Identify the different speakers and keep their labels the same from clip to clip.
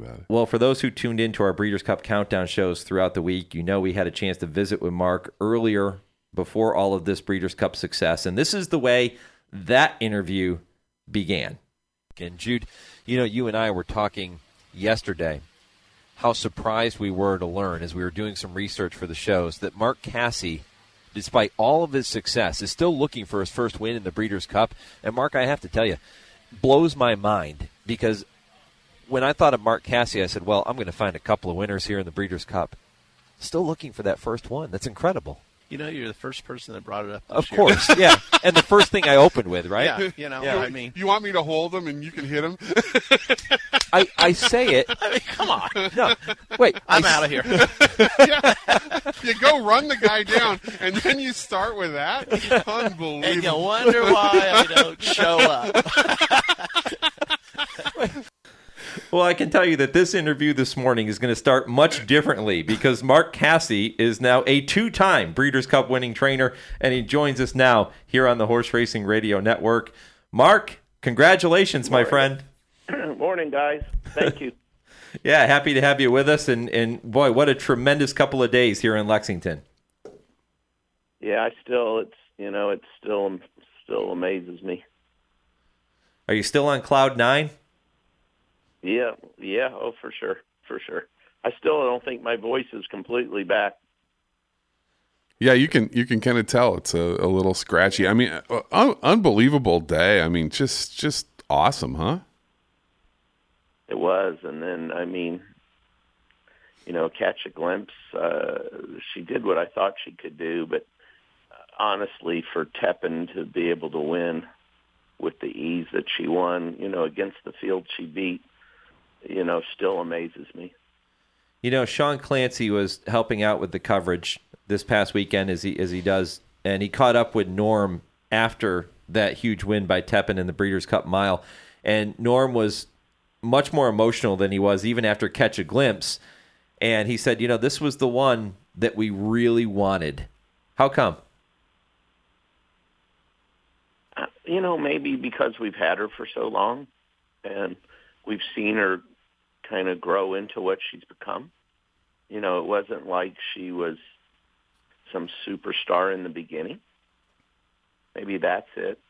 Speaker 1: about it.
Speaker 2: Well, for those who tuned into our Breeders' Cup countdown shows throughout the week, we had a chance to visit with Mark earlier before all of this Breeders' Cup success. And this is the way that interview began.
Speaker 3: And Jude, you and I were talking yesterday how surprised we were to learn as we were doing some research for the shows that Mark Casse, despite all of his success, is still looking for his first win in the Breeders' Cup. And Mark, I have to tell you, blows my mind, because when I thought of Mark Casse, I said, well, I'm going to find a couple of winners here in the Breeders' Cup. Still looking for that first one. That's incredible.
Speaker 4: You're the first person that brought it up.
Speaker 3: Of course, yeah. And the first thing I opened with, right?
Speaker 4: Yeah,
Speaker 3: Yeah.
Speaker 4: I mean.
Speaker 1: You want me to hold him and you can hit him?
Speaker 3: I say it.
Speaker 4: I mean, come on.
Speaker 3: No, wait.
Speaker 4: I'm out of here.
Speaker 1: Yeah. You go run the guy down, and then you start with that? Unbelievable.
Speaker 4: And you wonder why I don't show up.
Speaker 2: Well, I can tell you that this interview this morning is going to start much differently, because Mark Casse is now a two-time Breeders' Cup winning trainer, and he joins us now here on the Horse Racing Radio Network. Mark, congratulations, my friend.
Speaker 5: Morning, guys. Thank you.
Speaker 2: Yeah, happy to have you with us, and boy, what a tremendous couple of days here in Lexington.
Speaker 5: Yeah, it still amazes me.
Speaker 2: Are you still on cloud nine?
Speaker 5: Yeah, oh, for sure. I still don't think my voice is completely back.
Speaker 1: Yeah, you can kind of tell it's a little scratchy. I mean, unbelievable day. I mean, just awesome, huh?
Speaker 5: It was, and then, I mean, catch a glimpse. She did what I thought she could do, but honestly, for Tepin to be able to win with the ease that she won, against the field she beat, still amazes me.
Speaker 2: Sean Clancy was helping out with the coverage this past weekend as he does, and he caught up with Norm after that huge win by Tepin in the Breeders' Cup Mile, and Norm was much more emotional than he was even after Catch a Glimpse, and he said, this was the one that we really wanted. How come?
Speaker 5: Maybe because we've had her for so long, and we've seen her kind of grow into what she's become. It wasn't like she was some superstar in the beginning. Maybe that's it.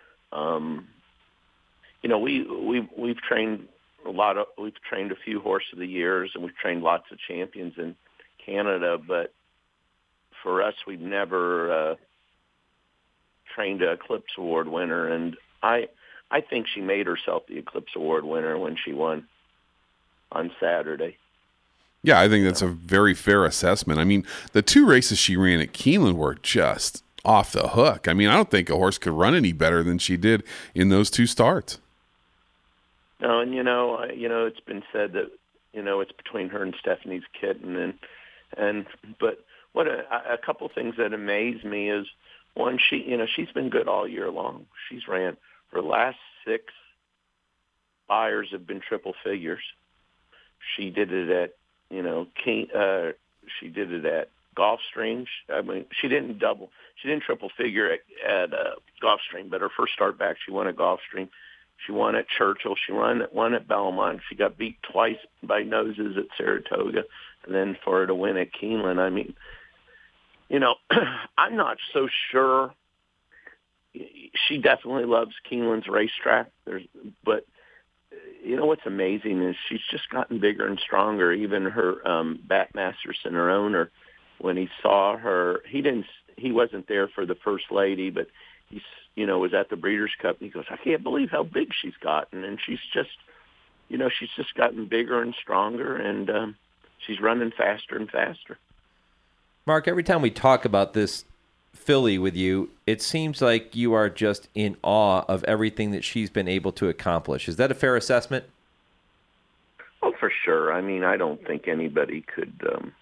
Speaker 5: We've trained we've trained a few Horse of the Years, and we've trained lots of champions in Canada, but for us, we've never trained an Eclipse Award winner, and I think she made herself the Eclipse Award winner when she won on Saturday.
Speaker 1: Yeah, I think that's a very fair assessment. I mean, the two races she ran at Keeneland were just off the hook. I mean, I don't think a horse could run any better than she did in those two starts.
Speaker 5: No, and it's been said that it's between her and Stephanie's Kitten, but what a couple things that amaze me is, one, she's been good all year long. She's ran her last 6 buyers have been triple figures. She did it at she did it at Gulfstream. I mean, she didn't triple figure at Gulfstream, but her first start back, she won at Gulfstream. She won at Churchill. She won at Belmont. She got beat twice by noses at Saratoga, and then for her to win at Keeneland. I mean, I'm not so sure. She definitely loves Keeneland's racetrack. But what's amazing is she's just gotten bigger and stronger. Even her Bat Masterson, her owner, when he saw her, he wasn't there for the First Lady, but he's was at the Breeders' Cup, and he goes, I can't believe how big she's gotten, and she's just gotten bigger and stronger, and she's running faster and faster.
Speaker 2: Mark, every time we talk about this filly with you, it seems like you are just in awe of everything that she's been able to accomplish. Is that a fair assessment?
Speaker 5: Oh, for sure. I mean, I don't think anybody could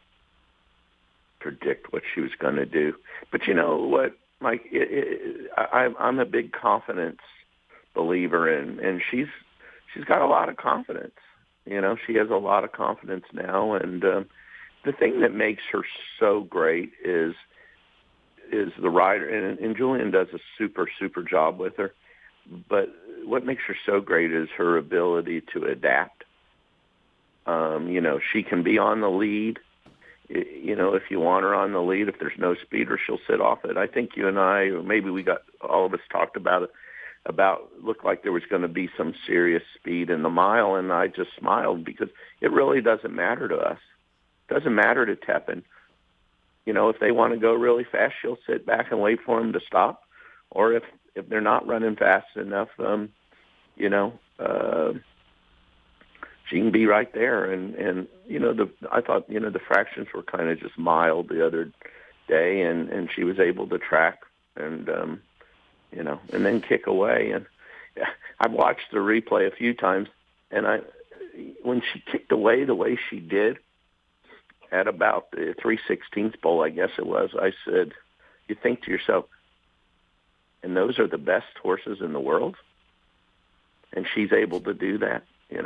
Speaker 5: predict what she was going to do. But you know what, Mike? I'm a big confidence believer, and she's got a lot of confidence. She has a lot of confidence now, and the thing that makes her so great is the rider, and Julian does a super job with her. But what makes her so great is her ability to adapt. She can be on the lead. If you want her on the lead, if there's no speeder, she'll sit off it. I think you and I, or maybe all of us talked about it, looked like there was going to be some serious speed in the mile, and I just smiled because it really doesn't matter to us. It doesn't matter to Tepin. If they want to go really fast, she'll sit back and wait for them to stop. Or if they're not running fast enough, she can be right there. And I thought, the fractions were kind of just mild the other day, and she was able to track and then kick away. And I've watched the replay a few times, and when she kicked away the way she did at about the 3/16 pole, I guess it was, I said, you think to yourself, and those are the best horses in the world? And she's able to do that,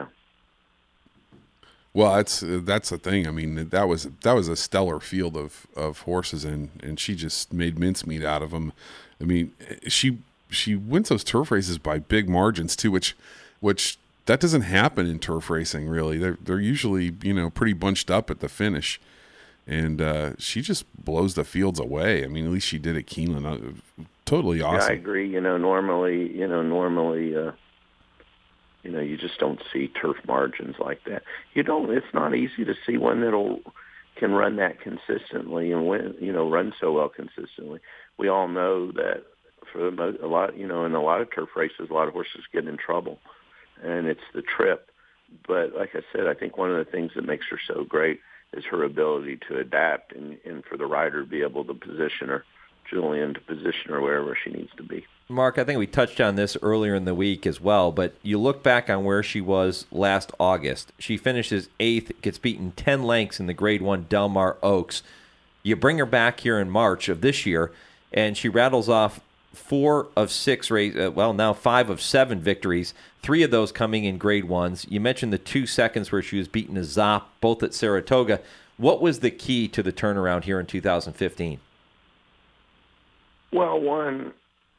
Speaker 1: Well, that's the thing. I mean, that was a stellar field of horses, and she just made mincemeat out of them. I mean, she wins those turf races by big margins too, which that doesn't happen in turf racing really. They're usually pretty bunched up at the finish, and she just blows the fields away. I mean, at least she did at Keeneland. Totally awesome.
Speaker 5: Yeah, I agree. Normally. You just don't see turf margins like that. It's not easy to see one can run that consistently and win, run so well consistently. We all know that for a lot, in a lot of turf races, a lot of horses get in trouble, and it's the trip. But like I said, I think one of the things that makes her so great is her ability to adapt and for the rider to be able to position her, Julian, to position her wherever she needs to be.
Speaker 2: Mark, I think we touched on this earlier in the week as well, but you look back on where she was last August. She finishes 8th, gets beaten 10 lengths in the Grade 1 Del Mar Oaks. You bring her back here in March of this year, and she rattles off 4 of 6 now 5 of 7 victories, 3 of those coming in Grade 1s. You mentioned the 2 seconds where she was beaten a Zop, both at Saratoga. What was the key to the turnaround here in 2015?
Speaker 5: Well, one,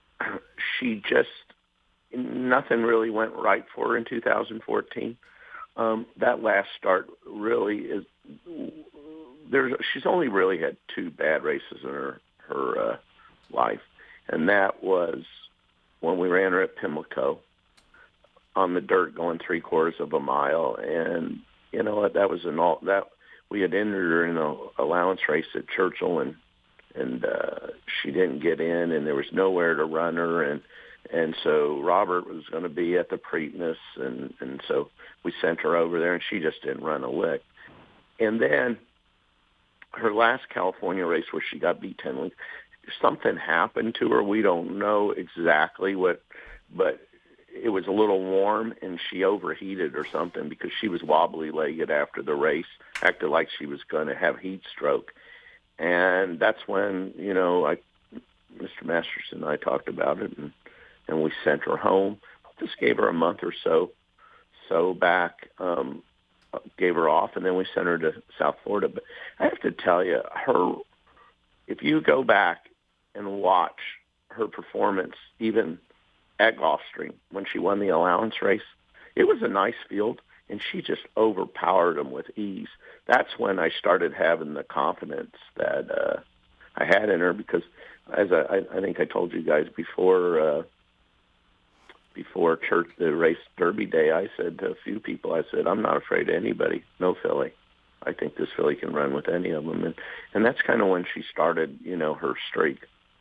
Speaker 5: nothing really went right for her in 2014. That last start really is, she's only really had 2 bad races in her life. And that was when we ran her at Pimlico on the dirt going 3/4 of a mile. And that was we had entered her in an allowance race at Churchill, and she didn't get in, and there was nowhere to run her, and so Robert was going to be at the Preakness, and so we sent her over there, and she just didn't run a lick. And then her last California race where she got beat 10 lengths, something happened to her. We don't know exactly what, but it was a little warm, and she overheated or something because she was wobbly-legged after the race, acted like she was going to have heat stroke. And that's when, Mr. Masterson and I talked about it, and we sent her home. Just gave her a month or so back, gave her off, and then we sent her to South Florida. But I have to tell you, if you go back and watch her performance, even at Gulfstream, when she won the allowance race, it was a nice field, and she just overpowered them with ease. That's when I started having the confidence that I had in her, because as I think I told you guys before church, the race Derby day, I said to a few people, I said, I'm not afraid of anybody, no filly. I think this filly can run with any of them. And that's kind of when she started, her streak.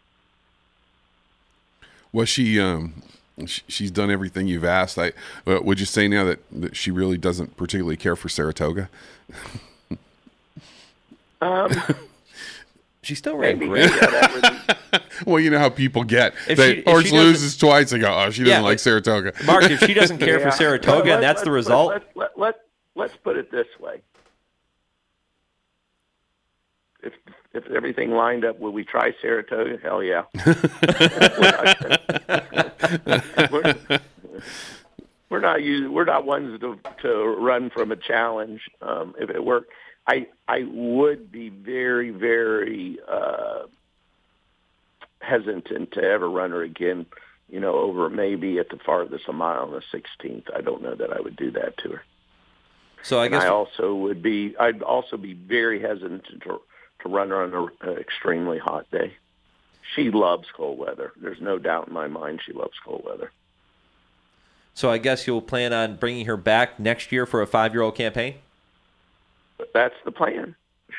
Speaker 1: Well, she's done everything you've asked. Would you say now that she really doesn't particularly care for Saratoga?
Speaker 2: She still ran
Speaker 5: maybe,
Speaker 2: great.
Speaker 1: Well, you know how people get.
Speaker 2: If
Speaker 1: Horse
Speaker 2: she
Speaker 1: loses twice, they go, she doesn't like Saratoga.
Speaker 2: Mark, if she doesn't care for Saratoga and that's the result.
Speaker 5: Let's put it this way. If everything lined up, will we try Saratoga? Hell yeah. We're not ones to run from a challenge. If it worked, I would be very, very hesitant to ever run her again. Over maybe at the farthest a mile and the 16th. I don't know that I would do that to her.
Speaker 2: So I guess
Speaker 5: I'd also be very hesitant to run her on an extremely hot day. She loves cold weather. There's no doubt in my mind she loves cold weather.
Speaker 2: So I guess you'll plan on bringing her back next year for a 5-year-old campaign?
Speaker 5: That's the plan.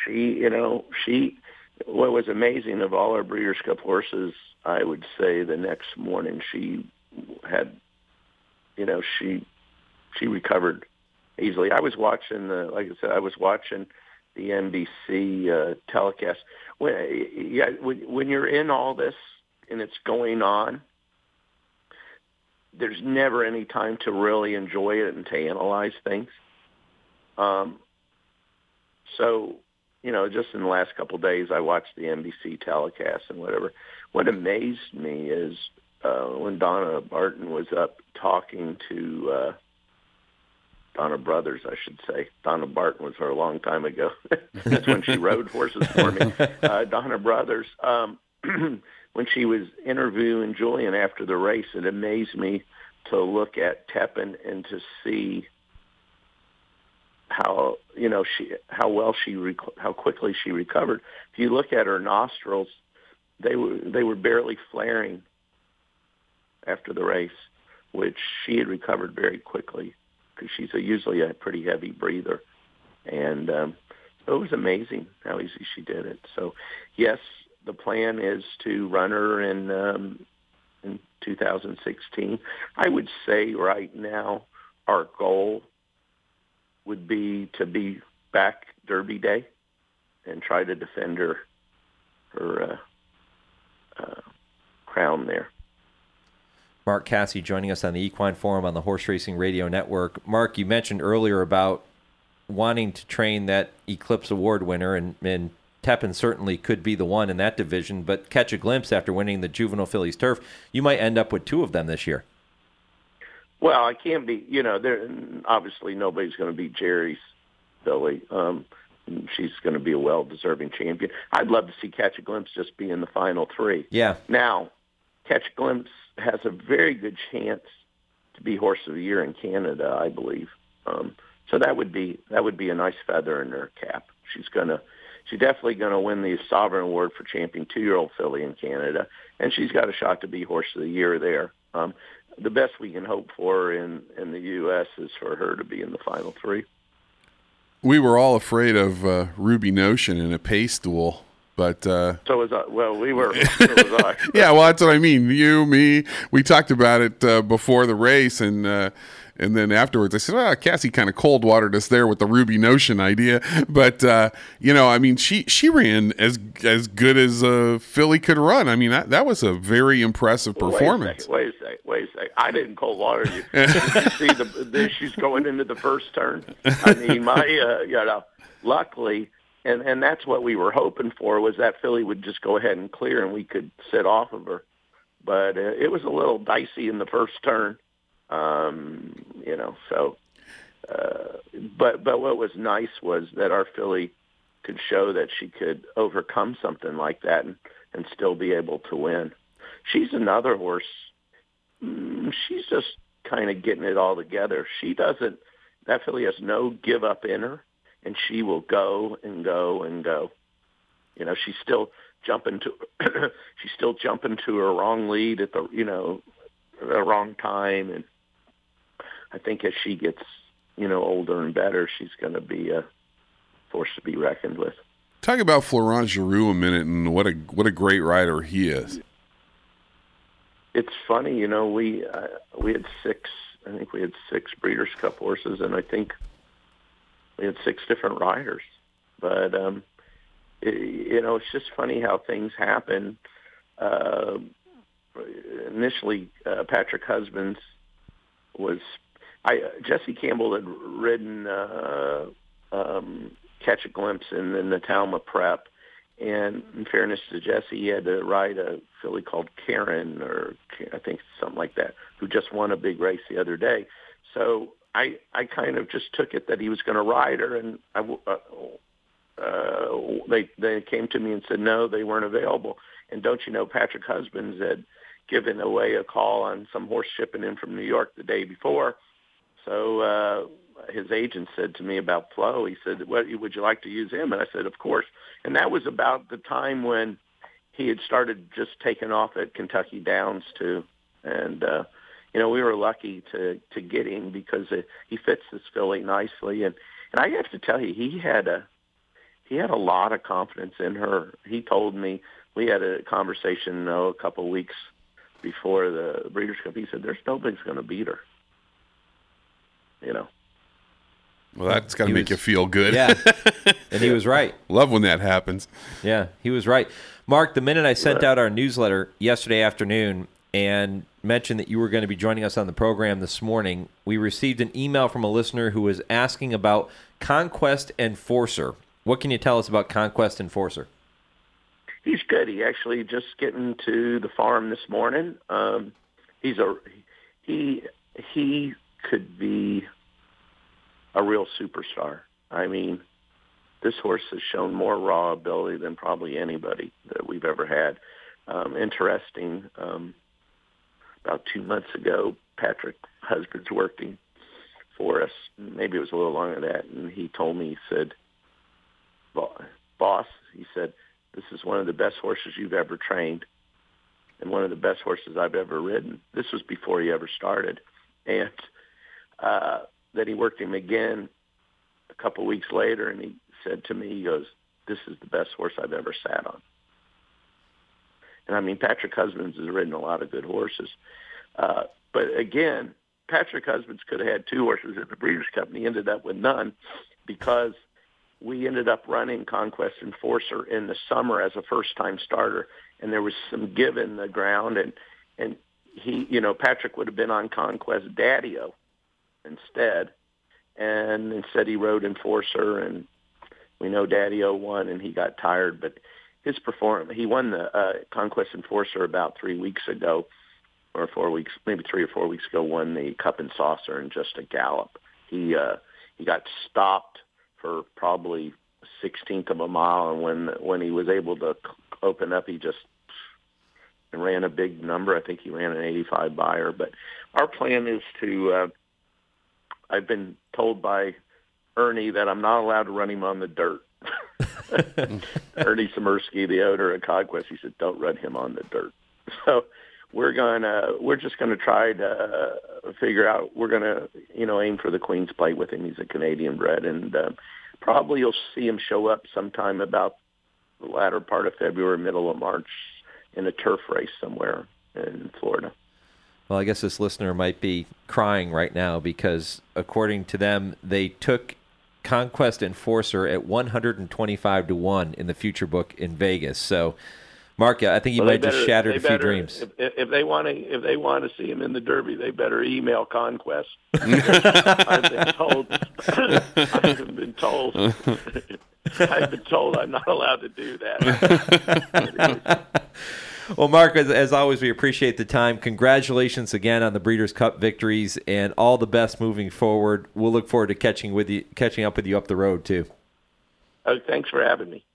Speaker 5: What was amazing of all our Breeders' Cup horses, I would say the next morning she had, she recovered easily. I was watching the NBC telecast. When you're in all this and it's going on, there's never any time to really enjoy it and to analyze things. So, just in the last couple of days, I watched the NBC telecast and whatever. What amazed me is when Donna Barton was up talking to Donna Brothers, I should say. Donna Barton was her a long time ago. That's when she rode horses for me. Donna Brothers, when she was interviewing Julian after the race, it amazed me to look at Tepin and to see how quickly she recovered. If you look at her nostrils, they were barely flaring after the race, which she had recovered very quickly because she's usually a pretty heavy breather. And it was amazing how easy she did it. So, yes, the plan is to run her in 2016. I would say right now our goal would be to be back Derby Day and try to defend her crown there.
Speaker 2: Mark Casse joining us on the Equine Forum on the Horse Racing Radio Network. Mark, you mentioned earlier about wanting to train that Eclipse Award winner, and Tepin certainly could be the one in that division, but catch a glimpse after winning the Juvenile Fillies Turf, you might end up with 2 of them this year.
Speaker 5: Well, I can't be, obviously nobody's going to beat Jerry's filly. She's going to be a well-deserving champion. I'd love to see Catch a Glimpse just be in the final 3.
Speaker 2: Yeah.
Speaker 5: Now, Catch a Glimpse has a very good chance to be Horse of the Year in Canada, I believe. So that would be a nice feather in her cap. She's definitely going to win the Sovereign Award for Champion 2-year-old filly in Canada, and she's got a shot to be Horse of the Year there. The best we can hope for in the U.S. is for her to be in the final 3.
Speaker 1: We were all afraid of Ruby Notion in a pace duel, but
Speaker 5: so was I. Well, we were. So was I.
Speaker 1: Yeah, well, that's what I mean. You, me, we talked about it before the race, and then afterwards I said, Cassie kind of cold watered us there with the Ruby Notion idea. But, she ran as good as a filly could run. I mean, that was a very impressive performance.
Speaker 5: Wait a second. I didn't cold water you. Did you see the issues going into the first turn? I mean, luckily, and that's what we were hoping for, was that filly would just go ahead and clear and we could sit off of her. But it was a little dicey in the first turn. But what was nice was that our filly could show that she could overcome something like that and still be able to win. She's another horse. She's just kind of getting it all together. That filly has no give up in her, and she will go and go and go. She's still jumping to her wrong lead at the wrong time, and I think as she gets, older and better, she's going to be a force to be reckoned with.
Speaker 1: Talk about Florent Geroux a minute, and what a great rider he is.
Speaker 5: It's funny, we had 6. I think we had 6 Breeders' Cup horses, and I think we had 6 different riders. But it's just funny how things happen. Initially, Patrick Husbands was. Jesse Campbell had ridden Catch a Glimpse in the Talma Prep, and in fairness to Jesse, he had to ride a filly called Karen, or I think something like that, who just won a big race the other day. So I kind of just took it that he was going to ride her, and they came to me and said no, they weren't available. And don't you know, Patrick Husbands had given away a call on some horse shipping in from New York the day before. So his agent said to me about Flo, he said, "What would you like to use him?" And I said, "Of course." And that was about the time when he had started just taking off at Kentucky Downs too. And we were lucky to get him because he fits this filly nicely. And I have to tell you, he had a lot of confidence in her. He told me, we had a conversation a couple of weeks before the Breeders' Cup. He said, "There's nobody's going to beat her."
Speaker 1: Well, that's got to make you feel good.
Speaker 2: Yeah, and he was right.
Speaker 1: Love when that happens.
Speaker 2: Yeah, he was right. Mark, the minute I sent out our newsletter yesterday afternoon and mentioned that you were going to be joining us on the program this morning, we received an email from a listener who was asking about Conquest Enforcer. What can you tell us about Conquest Enforcer?
Speaker 5: He's good. He actually just getting to the farm this morning. He could be a real superstar. I mean, this horse has shown more raw ability than probably anybody that we've ever had. Interesting. About 2 months ago, Patrick Husbands worked him for us. Maybe it was a little longer than that. And he told me, he said, "Boss," he said, "this is one of the best horses you've ever trained and one of the best horses I've ever ridden." This was before he ever started. And then he worked him again a couple of weeks later, and he said to me, he goes, "This is the best horse I've ever sat on." And I mean, Patrick Husbands has ridden a lot of good horses. But again, Patrick Husbands could have had 2 horses at the Breeders' Cup, and he ended up with none because we ended up running Conquest Enforcer in the summer as a first-time starter, and there was some give in the ground, and he, Patrick would have been on Conquest Daddy-O instead, and instead he rode Enforcer, and we know Daddy-O won, and he got tired, but his performance, he won the Conquest Enforcer about 3 weeks ago, or 4 weeks, maybe 3 or 4 weeks ago, won the Cup and Saucer in just a gallop. He got stopped for probably a 16th of a mile, and when he was able to open up, he just ran a big number. I think he ran an 85 buyer. But our plan is to, I've been told by Ernie that I'm not allowed to run him on the dirt. Ernie Samirsky, the owner of Conquest, he said, "Don't run him on the dirt." So we're just gonna try to figure out. We're gonna, aim for the Queen's Plate with him. He's a Canadian bred, and probably you'll see him show up sometime about the latter part of February, middle of March, in a turf race somewhere in Florida.
Speaker 2: Well, I guess this listener might be crying right now because, according to them, they took Conquest Enforcer at 125 to 1 in the future book in Vegas. So, Mark, I think you might just shattered a few dreams.
Speaker 5: If they want to see him in the Derby, they better email Conquest. I've been told I'm not allowed to do that.
Speaker 2: Well, Mark, as always, we appreciate the time. Congratulations again on the Breeders' Cup victories, and all the best moving forward. We'll look forward to catching up with you up the road too.
Speaker 5: Thanks for having me.